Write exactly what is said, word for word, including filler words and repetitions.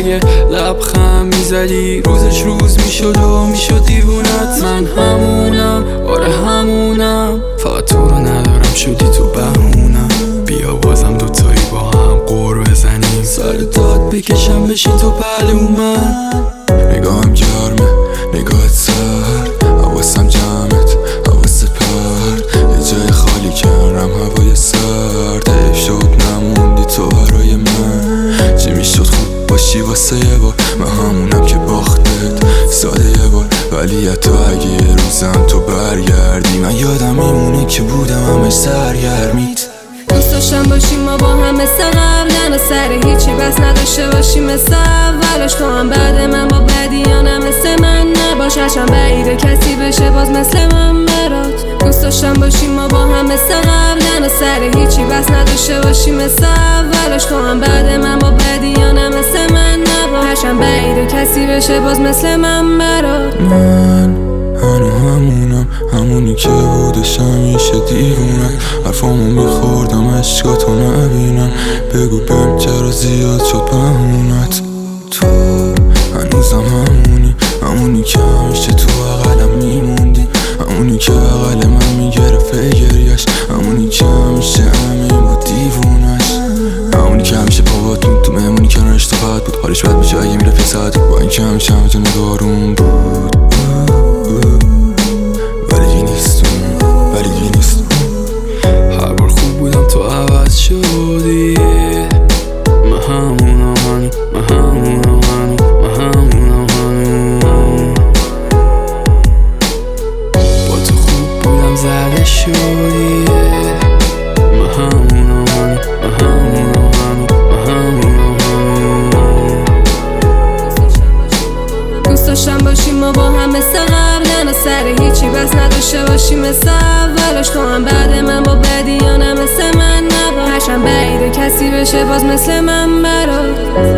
یه لبخند میزدی روزش روز میشد و میشد دیوونت. من همونم، آره همونم، فقط تو رو ندارم شدی تو بهونم. بیا بازم دوتایی با هم قور بزنیم، سر داد بکشم بشی تو پهلو من. نگاهم گرمه، نگاهت سرد، حواسم جمعت، حواست پرد. یه جای خالی کردم هوای سرد، حیف شد نموندی تو برای من. چی میشد خوب باشی واسه یه بار، من همونم که باختت ساده یه بار. ولی حتی اگه یه روزم تو برگردی، من یادم میمونه که بودم همش سرگرمیت. دوست داشتم باشیم ما با هم مثل قبل، سر هیچی بس نداشته باشیم مثل اولش. تو هم بعد من با بدیانم مثل من نباش، هرچند بعیده کسی بشه باز مثل من برات. دوست داشتم باشیم ما با هم مثل قبل، سر هیچی بس نداشته باشیم مثل اولش. تو هم بعد من با بدیانم مثل من نباش، هرچند بعیده کسی بشه باز مثل من برات. من هنو همونم، همونی که بودش همیشه دیوونم. حرفامو میخوردم عشقاتو نبینم، بگو بهم چرا زیاد شد بهونت. تو هنوزم همونی، همونی که همیشه تو بغلم میموندی، همونی که بغل من میگرفت گریش، همونی که همیشه همه بود دیوونش، همونی که همیشه باباتون تو مهمونی کنارش تو بد بود. حالش بد میشه اگه میرفت یه ساعت، با این که همیشه همه تو نگارون بود. ولی دیگه نیستون، ولی دیگه نیستون. هر بار خوب بودم تو عوض شدی. من همونم هنو، من همونم هنو، من همونم هنو. با تو خوب بودم زده شدی. من همونم هنو، من همونم هنو، من همونم هنو. دوست داشتم باشیم ما با هم مثل قبل، سر هیچی بس نداشته باشیم مثل اولش. تو هم بعد من با بدیانم مثل من نباش، هرچند بعیده کسی بشه باز مثل من برات.